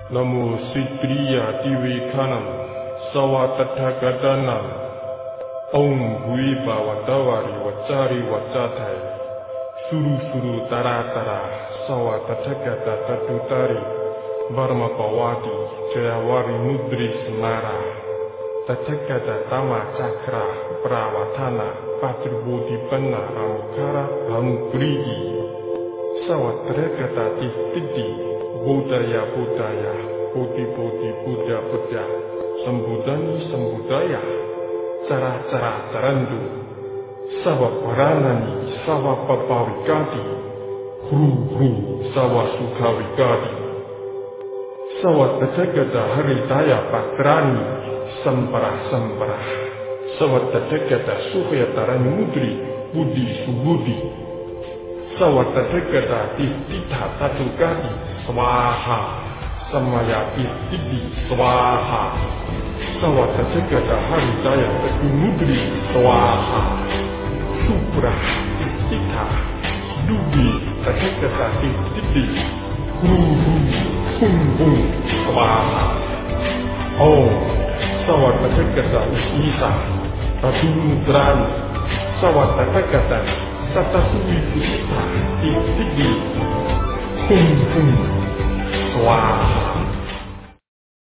Namo Sitriya Divikanam Sawatathagatanam Om Gui Bawatawari Wacari Wacathai Suru Suru Tara Tara Sawatathagata Tatutari Barma Pawati Jayawari Mudri Semara Tathagata Tama Cakra Prawatana Patribodi Panna Ramukara Ramukrigi Sawatragata Tistiti Budaya Budaya Budi Budi Buddha Buddha Sembudani Sembudaya Cara Cara Carandu Sawa Paranani Sawa Papawikadi Hru Hru Sawa Sukawikadi Sawa Tathagata Haritaya Patrani Samparah Samparah Sawa Tathagata Sukhyatarani Mudri Budi Subudi Sawa Tathagata Tistita Tatukadi Swaha Samaya Istidi Swaha Sawa Tathagata Haritaya Takumudri Swaha Supra Istita Dubi Tathagata Istidi Huru Hum Hum Swaha Om Sawa Tathagata Isisa Tatumudrani Sawa Tathagata Tatasui Kusita Istidi Hum Hum Swaha